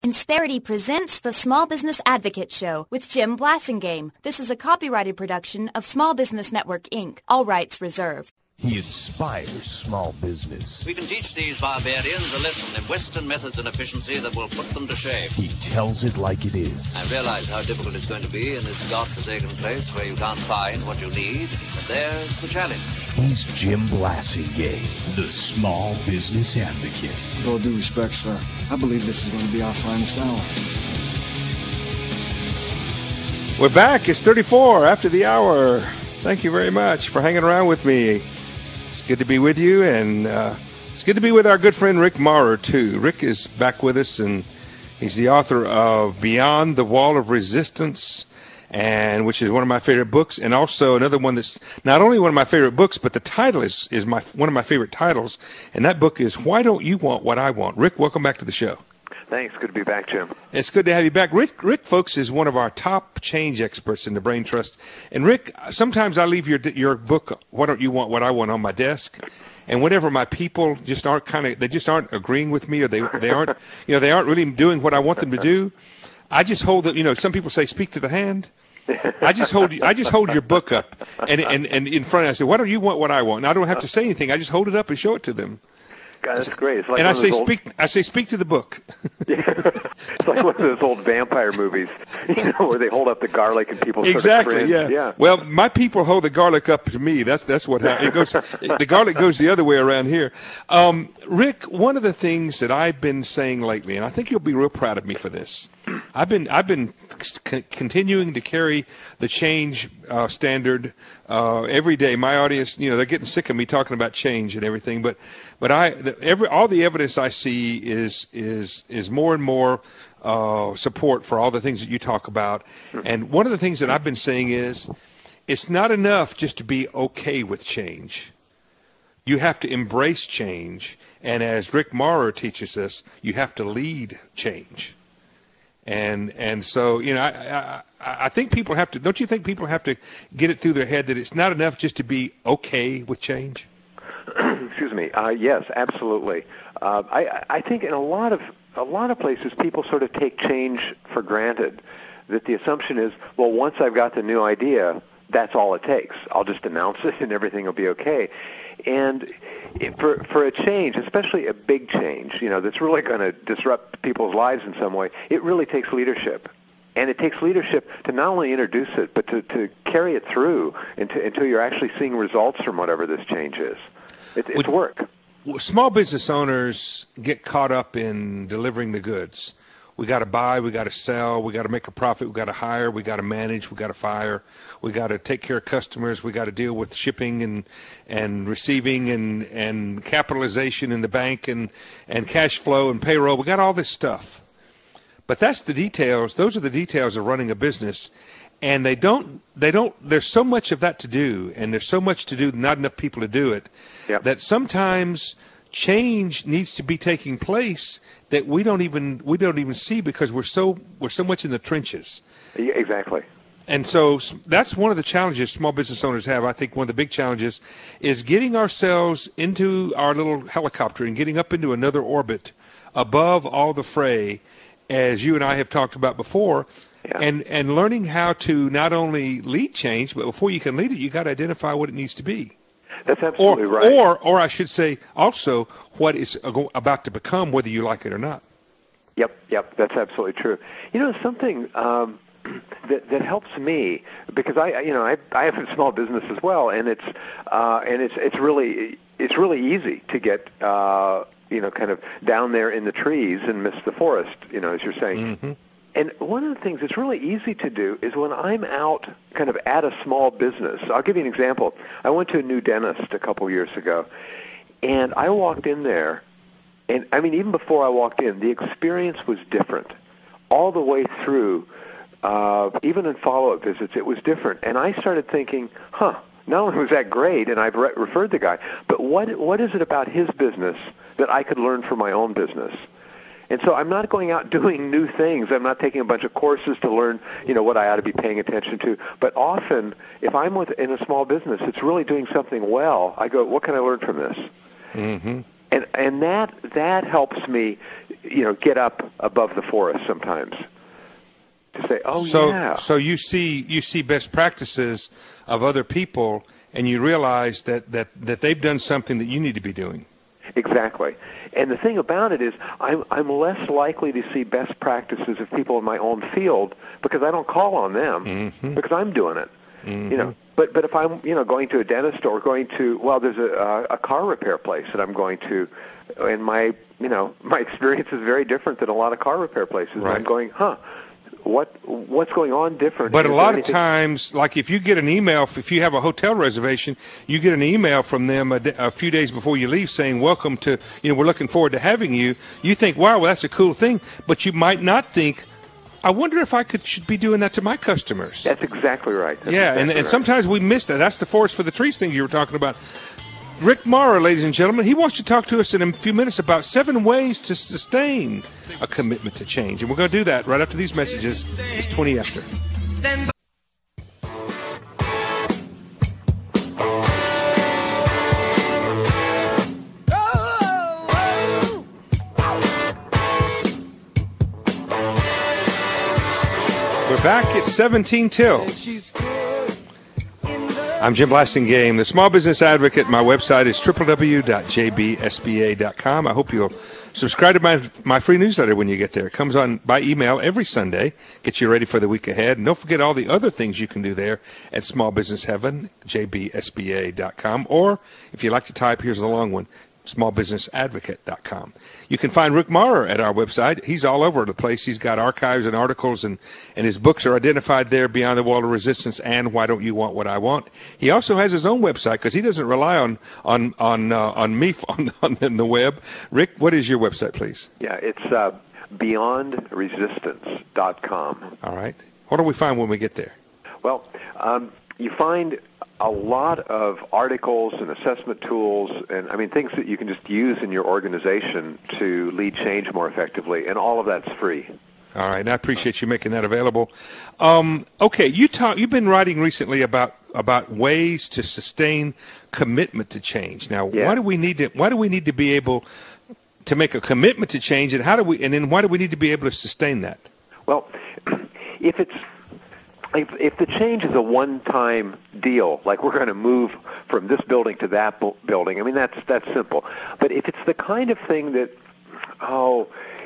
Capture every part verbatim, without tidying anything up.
Insperity presents the Small Business Advocate Show with Jim Blasingame. This is a copyrighted production of Small Business Network, Incorporated. All rights reserved. He inspires small business. We can teach these barbarians a lesson in Western methods and efficiency that will put them to shame. He tells it like it is. I realize how difficult it's going to be in this godforsaken place where you can't find what you need. But there's the challenge. He's Jim Blasingame, the Small Business Advocate. With all due respect, sir, I believe this is going to be our finest hour. We're back. It's thirty-four after the hour. Thank you very much for hanging around with me. It's good to be with you, and uh, it's good to be with our good friend Rick Maurer, too. Rick is back with us, and he's the author of Beyond the Wall of Resistance, and which is one of my favorite books, and also another one that's not only one of my favorite books, but the title is, is my one of my favorite titles, and that book is Why Don't You Want What I Want? Rick, welcome back to the show. Thanks. Good to be back, Jim. It's good to have you back. Rick, Rick, folks, is one of our top change experts in the Brain Trust. And, Rick, sometimes I leave your your book, Why Don't You Want What I Want, on my desk. And whenever my people just aren't kind of, they just aren't agreeing with me, or they they aren't, you know, they aren't really doing what I want them to do, I just hold it. You know, some people say, speak to the hand. I just hold I just hold your book up, and, and, and in front of it, I say, why don't you want what I want? And I don't have to say anything. I just hold it up and show it to them. God, that's great. It's like and I say, old... speak. I say, speak to the book. Yeah. It's like one of those old vampire movies, you know, where they hold up the garlic and people exactly, sort of yeah. yeah. Well, my people hold the garlic up to me. That's that's what happens. It goes. The garlic goes the other way around here. Um, Rick, one of the things that I've been saying lately, and I think you'll be real proud of me for this. I've been I've been c- continuing to carry the change uh, standard uh, every day. My audience, you know, they're getting sick of me talking about change and everything, but but I the, every all the evidence I see is is is more and more uh, support for all the things that you talk about. And one of the things that I've been saying is, it's not enough just to be okay with change. You have to embrace change, and as Rick Maurer teaches us, you have to lead change. And and so, you know, I, I I think people have to, don't you think people have to get it through their head that it's not enough just to be okay with change? Excuse me. Uh, yes, absolutely. Uh, I I think in a lot of a lot of places people sort of take change for granted. That the assumption is, well, once I've got the new idea, that's all it takes. I'll just announce it and everything will be okay. And for for a change, especially a big change, you know, that's really going to disrupt people's lives in some way, it really takes leadership. And it takes leadership to not only introduce it, but to, to carry it through until, until you're actually seeing results from whatever this change is. It, it's work. Small business owners get caught up in delivering the goods. We got to buy, we got to sell, we got to make a profit, we got to hire, we got to manage, we got to fire, we got to take care of customers, we got to deal with shipping and and receiving and and capitalization in the bank and and cash flow and payroll. We got all this stuff. But that's the details. Those are the details of running a business, and they don't they don't there's so much of that to do, and there's so much to do, not enough people to do it. Yep. That sometimes change needs to be taking place that we don't even we don't even see because we're so we're so much in the trenches. Yeah, exactly. And so that's one of the challenges small business owners have. I think one of the big challenges is getting ourselves into our little helicopter and getting up into another orbit above all the fray, as you and I have talked about before, yeah. and and learning how to not only lead change, but before you can lead it, you got to identify what it needs to be. That's absolutely or, right. Or, or I should say, also what is about to become, whether you like it or not. Yep, yep, that's absolutely true. You know, something um, that that helps me because I, you know, I I have a small business as well, and it's uh, and it's it's really it's really easy to get uh, you know kind of down there in the trees and miss the forest. You know, as you're saying. Mm-hmm. And one of the things that's really easy to do is when I'm out kind of at a small business. I'll give you an example. I went to a new dentist a couple years ago, and I walked in there, and I mean, even before I walked in, the experience was different. All the way through, uh, even in follow-up visits, it was different. And I started thinking, huh, not only was that great, and I've re- referred the guy, but what what is it about his business that I could learn for my own business? And so I'm not going out doing new things. I'm not taking a bunch of courses to learn, you know, what I ought to be paying attention to. But often, if I'm with, in a small business, it's really doing something well. I go, what can I learn from this? Mm-hmm. And and that that helps me, you know, get up above the forest sometimes. To say, oh so, yeah. So you see you see best practices of other people, and you realize that, that, that they've done something that you need to be doing. Exactly. And the thing about it is I'm, I'm less likely to see best practices of people in my own field because I don't call on them mm-hmm. because I'm doing it. Mm-hmm. You know, but but if I'm you know going to a dentist or going to well, there's a a car repair place that I'm going to, and my you know my experience is very different than a lot of car repair places. Right. I'm going, huh. What what's going on different? But a lot of times, like if you get an email, if you have a hotel reservation, you get an email from them a, a few days before you leave saying, welcome to, you know, we're looking forward to having you. You think, wow, well, that's a cool thing. But you might not think, I wonder if I could should be doing that to my customers. That's exactly right. That's yeah, exactly and, and right. sometimes we miss that. That's the forest for the trees thing you were talking about. Rick Maurer, ladies and gentlemen, he wants to talk to us in a few minutes about seven ways to sustain a commitment to change. And we're going to do that right after these messages. It's twenty after. We're back at seventeen till. I'm Jim Blasingame, the Small Business Advocate. My website is w w w dot j b s b a dot com. I hope you'll subscribe to my my free newsletter when you get there. It comes on by email every Sunday, gets you ready for the week ahead. And don't forget all the other things you can do there at Small Business Heaven, j b s b a dot com. Or if you like to type, here's the long one, small business advocate dot com. You can find Rick Maurer at our website. He's all over the place. He's got archives and articles, and, and his books are identified there, Beyond the Wall of Resistance and Why Don't You Want What I Want. He also has his own website because he doesn't rely on on on uh, on me on, on the web. Rick, what is your website, please? Yeah, it's uh, beyond resistance dot com. All right. What do we find when we get there? Well, um, you find a lot of articles and assessment tools and, I mean, things that you can just use in your organization to lead change more effectively, and all of that's free. All right, and I appreciate you making that available. Um, okay, you talk, you've been writing recently about about ways to sustain commitment to change. Now, yeah. why do we need to why do we need to be able to make a commitment to change, and how do we and then why do we need to be able to sustain that? Well, if it's If, if the change is a one-time deal, like we're going to move from this building to that bu- building, I mean, that's that's simple. But if it's the kind of thing that, oh,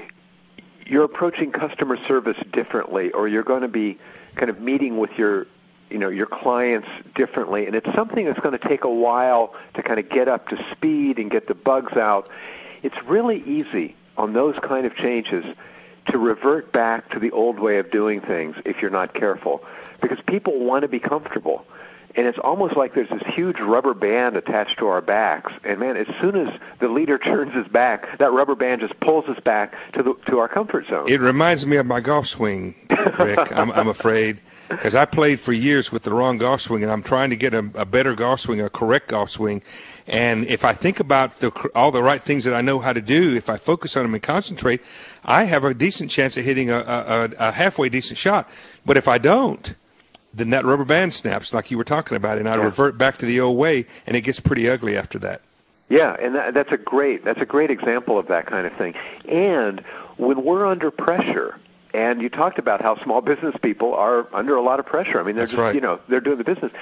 you're approaching customer service differently, or you're going to be kind of meeting with your, you know, your clients differently, and it's something that's going to take a while to kind of get up to speed and get the bugs out, it's really easy on those kind of changes to revert back to the old way of doing things if you're not careful. Because people want to be comfortable. And it's almost like there's this huge rubber band attached to our backs. And, man, as soon as the leader turns his back, that rubber band just pulls us back to the to our comfort zone. It reminds me of my golf swing, Rick, I'm, I'm afraid. Because I played for years with the wrong golf swing, and I'm trying to get a, a better golf swing, a correct golf swing. And if I think about the, all the right things that I know how to do, if I focus on them and concentrate, I have a decent chance of hitting a, a, a halfway decent shot. But if I don't, then that rubber band snaps like you were talking about, and I yeah. revert back to the old way, and it gets pretty ugly after that. Yeah, and that, that's a great that's a great example of that kind of thing. And when we're under pressure, and you talked about how small business people are under a lot of pressure. I mean, they're that's just right. you know they're doing the business.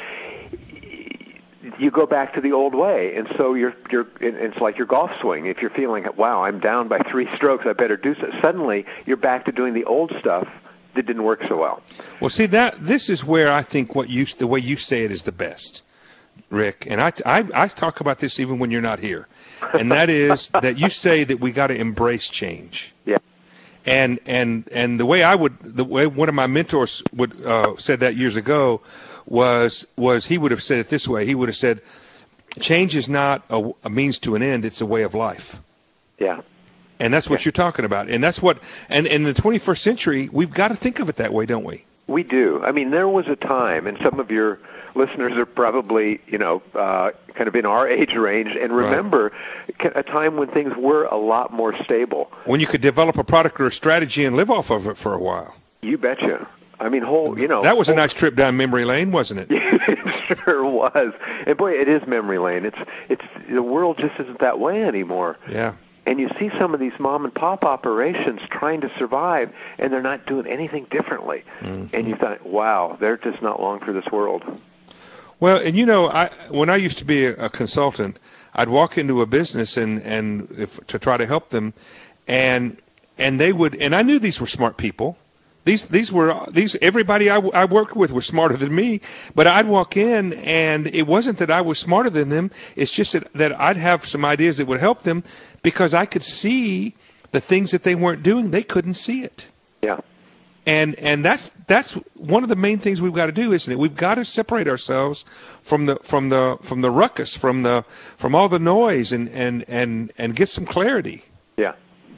You go back to the old way, and so you're you're. It's like your golf swing. If you're feeling, wow, I'm down by three strokes, I better do so. Suddenly, you're back to doing the old stuff that didn't work so well. Well, see, that this is where I think what you the way you say it is the best, Rick. And I, I, I talk about this even when you're not here, and that is that you say that we got to embrace change. Yeah. And and and the way I would, the way one of my mentors would uh, said that years ago was was he would have said it this way. He would have said, change is not a, a means to an end; it's a way of life. Yeah. And that's what yeah. you're talking about. And that's what, and in the twenty-first century, we've got to think of it that way, don't we? We do. I mean, there was a time, and some of your listeners are probably, you know, uh, kind of in our age range, and remember right. a time when things were a lot more stable. When you could develop a product or a strategy and live off of it for a while. You betcha. I mean, whole, you know. That was whole, a nice trip down memory lane, wasn't it? It sure was. And boy, it is memory lane. It's it's the world just isn't that way anymore. Yeah. And you see some of these mom and pop operations trying to survive, and they're not doing anything differently. Mm-hmm. And you thought, wow, they're just not long for this world. Well, and you know, I when I used to be a, a consultant, I'd walk into a business and and if, to try to help them, and and they would, and I knew these were smart people. These these were these everybody I, I worked with were smarter than me, but I'd walk in and it wasn't that I was smarter than them. It's just that, that I'd have some ideas that would help them because I could see the things that they weren't doing. They couldn't see it. Yeah. And and that's that's one of the main things we've got to do, isn't it? We've got to separate ourselves from the from the from the ruckus, from the from all the noise, and and and, and get some clarity. Yeah.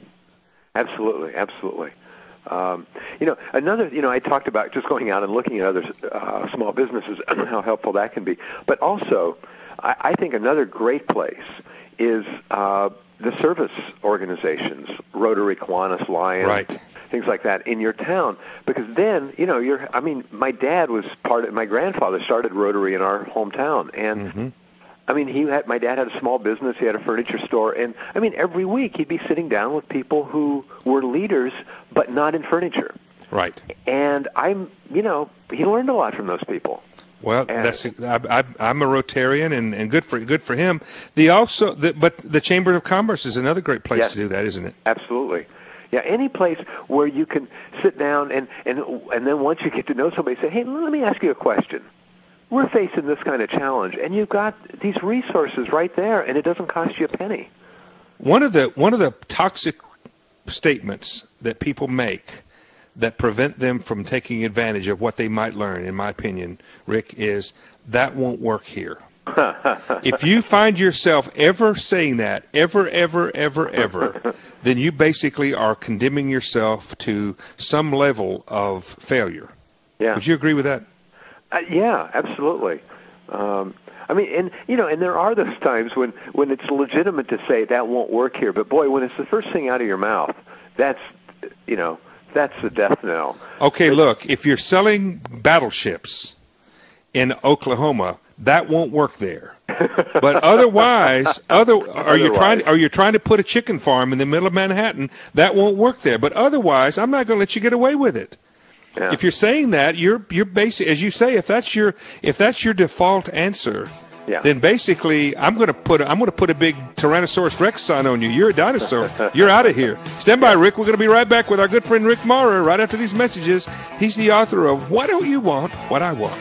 Absolutely, absolutely. Um, you know, another, you know, I talked about just going out and looking at other uh, small businesses, how helpful that can be. But also, I, I think another great place is uh, the service organizations, Rotary, Kiwanis, Lions, right. things like that in your town. Because then, you know, you're, I mean, my dad was part of, my grandfather started Rotary in our hometown. And, mm-hmm. I mean, he had, my dad had a small business. He had a furniture store. And, I mean, every week he'd be sitting down with people who were leaders, but not in furniture. Right. And I'm, you know, he learned a lot from those people. Well, and that's I, I, I'm a Rotarian, and, and good for good for him. The also, the, but the Chamber of Commerce is another great place yes, to do that, isn't it? Absolutely. Yeah, any place where you can sit down and, and, and then once you get to know somebody, say, hey, let me ask you a question. We're facing this kind of challenge, and you've got these resources right there, and it doesn't cost you a penny. One of the one of the toxic statements that people make that prevent them from taking advantage of what they might learn, in my opinion, Rick, is that won't work here. If you find yourself ever saying that, ever, ever, ever, ever, then you basically are condemning yourself to some level of failure. Yeah. Would you agree with that? Uh, yeah, absolutely. Um, I mean, and you know, and there are those times when, when it's legitimate to say that won't work here. But boy, when it's the first thing out of your mouth, that's, you know, that's the death knell. Okay, look, if you're selling battleships in Oklahoma, that won't work there. But otherwise, other are you trying are you trying to put a chicken farm in the middle of Manhattan? That won't work there. But otherwise, I'm not going to let you get away with it. Yeah. If you're saying that, you're you're basic, as you say, if that's your if that's your default answer, yeah. then basically I'm going to put a, I'm going to put a big Tyrannosaurus Rex sign on you. You're a dinosaur. You're out of here. Stand by, Rick. We're going to be right back with our good friend Rick Maurer right after these messages. He's the author of Why Don't You Want What I Want?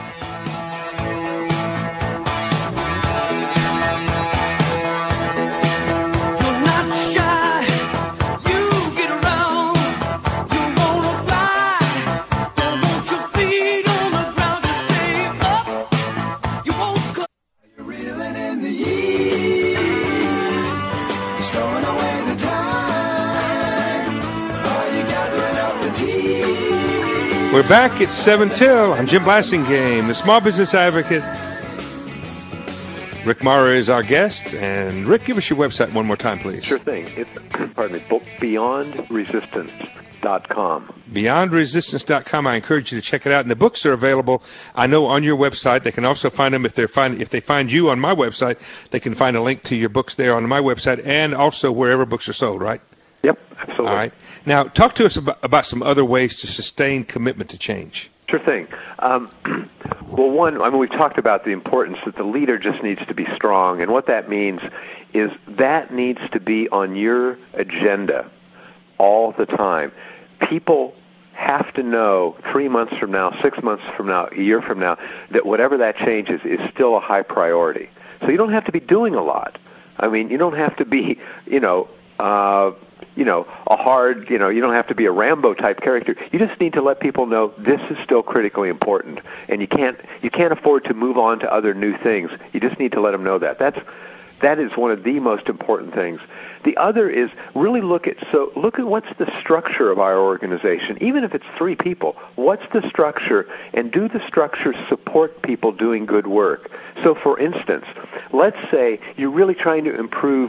We're back at seven till. I'm Jim Blasingame, the Small Business Advocate. Rick Maurer is our guest. And Rick, give us your website one more time, please. Sure thing. It's, pardon me, beyond resistance dot com. beyond resistance dot com. I encourage you to check it out. And the books are available, I know, on your website. They can also find them if, they're find, if they find you on my website. They can find a link to your books there on my website and also wherever books are sold, right? Yep, absolutely. All right. Now, talk to us about, about some other ways to sustain commitment to change. Sure thing. Um, well, one, I mean, we've talked about the importance that the leader just needs to be strong, and what that means is that needs to be on your agenda all the time. People have to know three months from now, six months from now, a year from now, that whatever that change is, is still a high priority. So you don't have to be doing a lot. I mean, you don't have to be, you know, uh, you know, a hard, you know, you don't have to be a Rambo-type character. You just need to let people know this is still critically important, and you can't you can't afford to move on to other new things. You just need to let them know that. That's that is one of the most important things. The other is really look at so look at what's the structure of our organization. Even if it's three people, what's the structure, and do the structure support people doing good work? So, for instance, let's say you're really trying to improve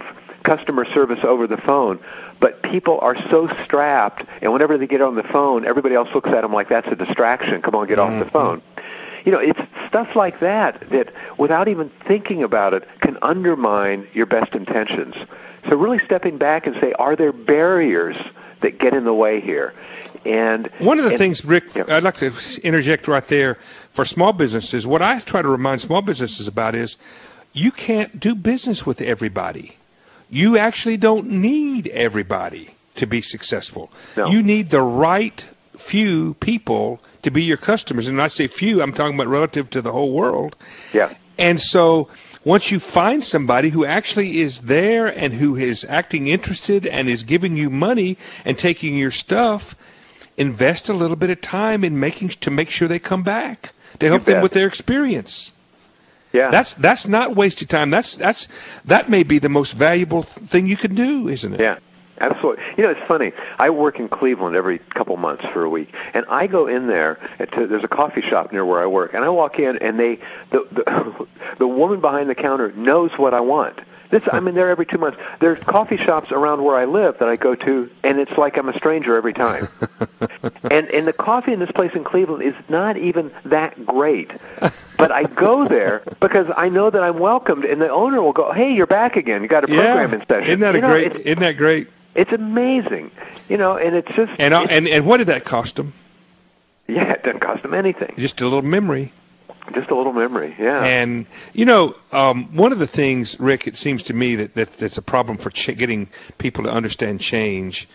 customer service over the phone. But people are so strapped, and whenever they get on the phone, everybody else looks at them like that's a distraction. Come on, get Mm-hmm. off the phone. You know, it's stuff like that that, without even thinking about it, can undermine your best intentions. So really stepping back and say, are there barriers that get in the way here? And one of the and, things, Rick, yeah. I'd like to interject right there for small businesses. What I try to remind small businesses about is you can't do business with everybody. You actually don't need everybody to be successful. No. You need the right few people to be your customers. And when I say few, I'm talking about relative to the whole world. Yeah. And so once you find somebody who actually is there and who is acting interested and is giving you money and taking your stuff, invest a little bit of time in making to make sure they come back to help You them bet. with their experience. Yeah. That's that's not wasted time. That's that's that may be the most valuable th- thing you can do, isn't it? Yeah, absolutely. You know, it's funny. I work in Cleveland every couple months for a week, and I go in there. To, there's a coffee shop near where I work, and I walk in, and they the the, the woman behind the counter knows what I want. This, I'm in there every two months. There's coffee shops around where I live that I go to, and it's like I'm a stranger every time. and and the coffee in this place in Cleveland is not even that great. But I go there because I know that I'm welcomed, and the owner will go, "Hey, you're back again. You got a program Yeah. in session." Isn't that you a know, great? It's, Isn't that great? it's amazing, you know, and it's just And uh, it's, and and what did that cost them? yeah, it doesn't cost them anything. Just a little memory. Just a little memory, yeah. And, you know, um, one of the things, Rick, it seems to me that, that that's a problem for ch- getting people to understand change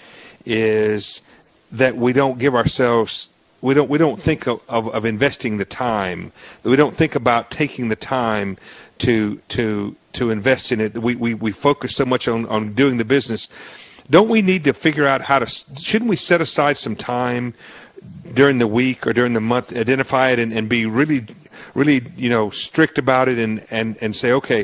is that we don't give ourselves, we don't we don't think of, of, of investing the time. We don't think about taking the time to to to invest in it. We we, we focus so much on, on doing the business. Don't we need to figure out how to, shouldn't we set aside some time during the week or during the month, identify it and, and be really, really, you know, strict about it and, and, and say, okay,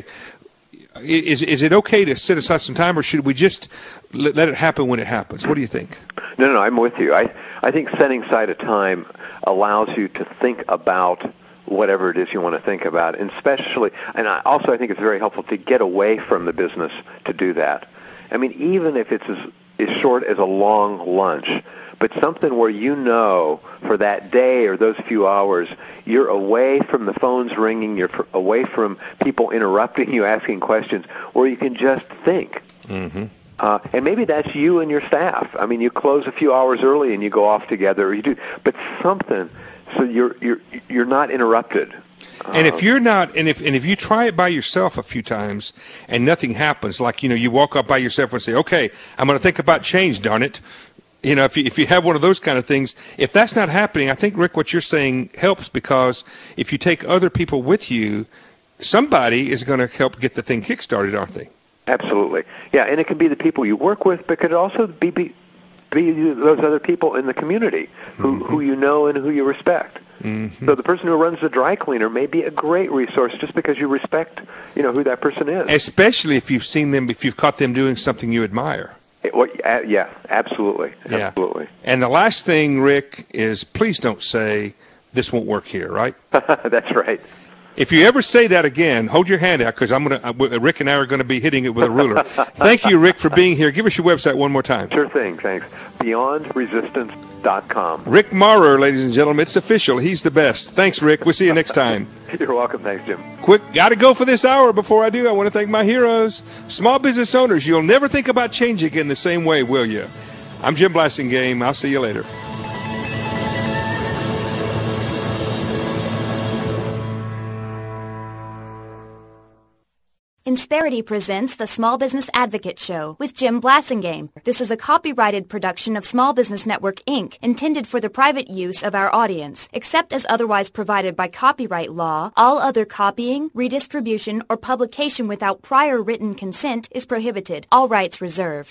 is is it okay to set aside some time, or should we just let, let it happen when it happens? What do you think? No, no, no, I'm with you. I, I think setting aside a time allows you to think about whatever it is you want to think about, and especially, and I, also I think it's very helpful to get away from the business to do that. I mean, even if it's as, as short as a long lunch, but something where you know for that day or those few hours, you're away from the phones ringing, you're f- away from people interrupting you, asking questions, where you can just think. Mm-hmm. Uh, and maybe that's you and your staff. I mean, you close a few hours early and you go off together, or you do, but something so you're you're you're not interrupted. And if you're not, and if and if you try it by yourself a few times and nothing happens, like, you know, you walk up by yourself and say, okay, I'm going to think about change, darn it. You know, if you, if you have one of those kind of things, if that's not happening, I think, Rick, what you're saying helps, because if you take other people with you, somebody is going to help get the thing kick-started, aren't they? Absolutely. Yeah, and it can be the people you work with, but it could also be, be, be those other people in the community who, mm-hmm. who you know and who you respect. Mm-hmm. So the person who runs the dry cleaner may be a great resource just because you respect, you know, who that person is. Especially if you've seen them, if you've caught them doing something you admire. It, well, uh, yeah, absolutely. Absolutely. Yeah. And the last thing, Rick, is please don't say, this won't work here, right? That's right. If you ever say that again, hold your hand out, because I'm gonna. Uh, Rick and I are going to be hitting it with a ruler. Thank you, Rick, for being here. Give us your website one more time. Sure thing. Thanks. beyond resistance dot com. Rick Maurer, ladies and gentlemen. It's official. He's the best. Thanks, Rick. We'll see you next time. You're welcome. Thanks, Jim. Quick, got to go for this hour. Before I do, I want to thank my heroes, small business owners. You'll never think about changing in the same way, will you? I'm Jim Blasingame. I'll see you later. Insperity presents the Small Business Advocate Show with Jim Blasingame. This is a copyrighted production of Small Business Network, Incorporated, intended for the private use of our audience. Except as otherwise provided by copyright law, all other copying, redistribution, or publication without prior written consent is prohibited. All rights reserved.